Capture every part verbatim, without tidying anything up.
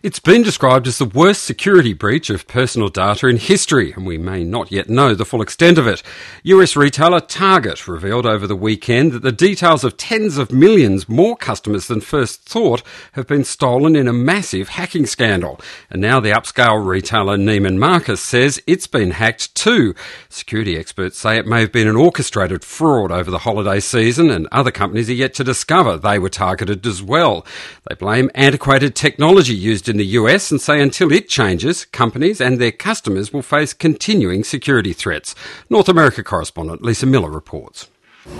It's been described as the worst security breach of personal data in history, and we may not yet know the full extent of it. U S retailer Target revealed over the weekend that the details of tens of millions more customers than first thought have been stolen in a massive hacking scandal. And now the upscale retailer Neiman Marcus says it's been hacked too. Security experts say it may have been an orchestrated fraud over the holiday season, and other companies are yet to discover they were targeted as well. They blame antiquated technology used in the U S and say until it changes, companies and their customers will face continuing security threats. North America correspondent Lisa Miller reports.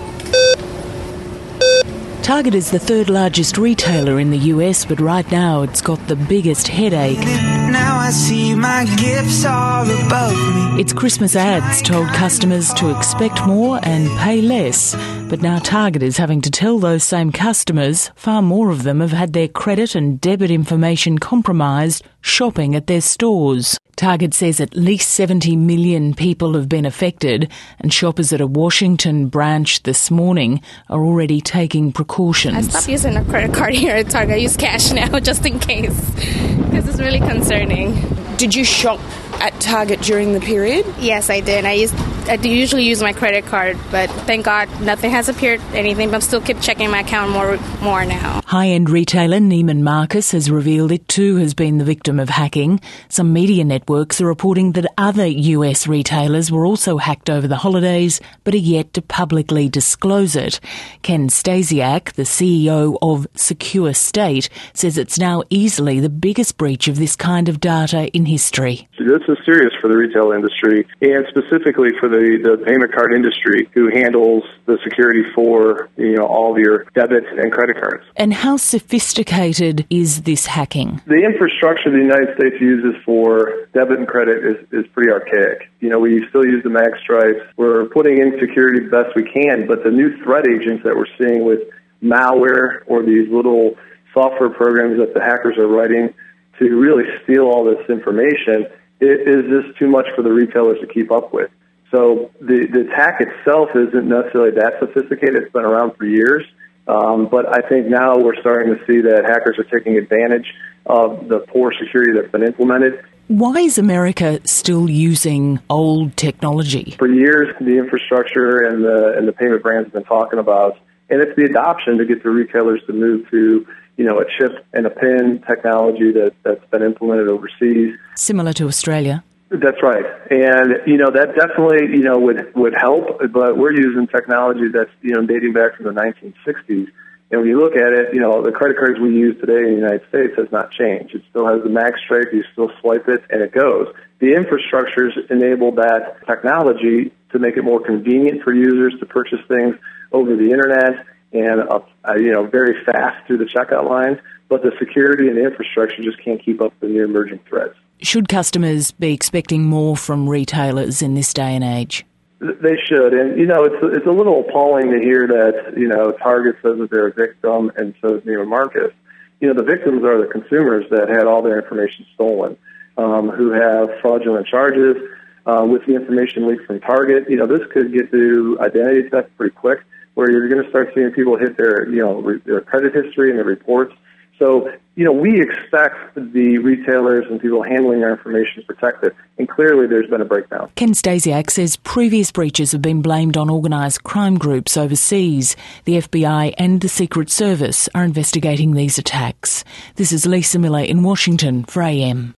Target is the third largest retailer in the U S, but right now it's got the biggest headache. Now I see my gifts all above me. Its Christmas ads told customers to expect more and pay less. But now Target is having to tell those same customers far more of them have had their credit and debit information compromised shopping at their stores. Target says at least seventy million people have been affected, and shoppers at a Washington branch this morning are already taking precautions. I stopped using a credit card here at Target. I use cash now just in case, because it's really concerning. Did you shop at Target during the period? Yes, I did. I used I do usually use my credit card, but thank God nothing has appeared, anything, but I'm still keep checking my account more more now. High-end retailer Neiman Marcus has revealed it too has been the victim of hacking. Some media networks are reporting that other U S retailers were also hacked over the holidays, but are yet to publicly disclose it. Ken Stasiak, the C E O of Secure State, says it's now easily the biggest breach of this kind of data in history. This is serious for the retail industry, and specifically for the, the payment card industry, who handles the security for, you know, all of your debit and credit cards. And how sophisticated is this hacking? The infrastructure the United States uses for debit and credit is, is pretty archaic. You know, we still use the magstripes. We're putting in security the best we can, but the new threat agents that we're seeing with malware or these little software programs that the hackers are writing to really steal all this information, it is just too much for the retailers to keep up with. So the, the attack itself isn't necessarily that sophisticated. It's been around for years. Um, but I think now we're starting to see that hackers are taking advantage of the poor security that's been implemented. Why is America still using old technology? For years, the infrastructure and the, and the payment brands have been talking about, and it's the adoption to get the retailers to move to, you know, a chip and a pin technology that, that's been implemented overseas. Similar to Australia. That's right. And, you know, that definitely, you know, would, would help, but we're using technology that's, you know, dating back from the nineteen sixties. And when you look at it, you know, the credit cards we use today in the United States has not changed. It still has the magstripe, you still swipe it, and it goes. The infrastructures enable that technology to make it more convenient for users to purchase things over the internet and, uh, you know, very fast through the checkout lines, but the security and the infrastructure just can't keep up with the new emerging threats. Should customers be expecting more from retailers in this day and age? They should. And, you know, it's it's a little appalling to hear that, you know, Target says that they're a victim and so is Neiman Marcus. You know, the victims are the consumers that had all their information stolen, um, who have fraudulent charges. Uh, with the information leaked from Target, you know, this could get to identity theft pretty quick, where you're going to start seeing people hit their, you know, re- their credit history and their reports. So, you know, we expect the retailers and people handling our information protected, and clearly there's been a breakdown. Ken Stasiak says previous breaches have been blamed on organised crime groups overseas. The F B I and the Secret Service are investigating these attacks. This is Lisa Miller in Washington for A M.